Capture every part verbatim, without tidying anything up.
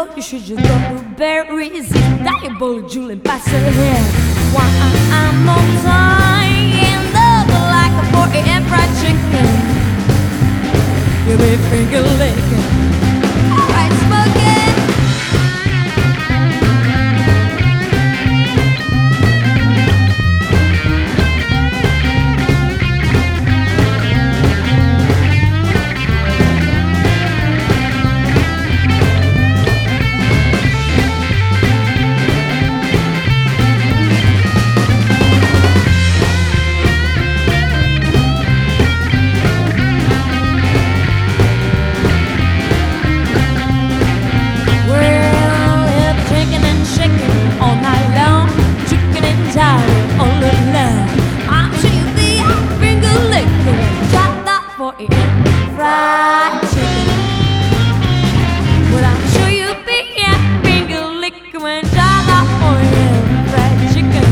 know you should just go blueberries. Diabolic Julian, pass her head. Why I'm on time and love like a four a m fried chicken. Give me finger licking. Alright, smoking. Fried chicken. Well, I'm sure you'll be a finger licker when dollar for you. Fried chicken.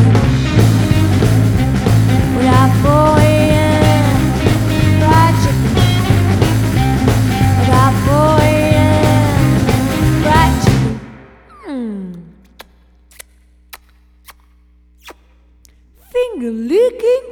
Well, I'm for you. Fried chicken. Well, I'm for you. Fried chicken. Mm. Finger licking.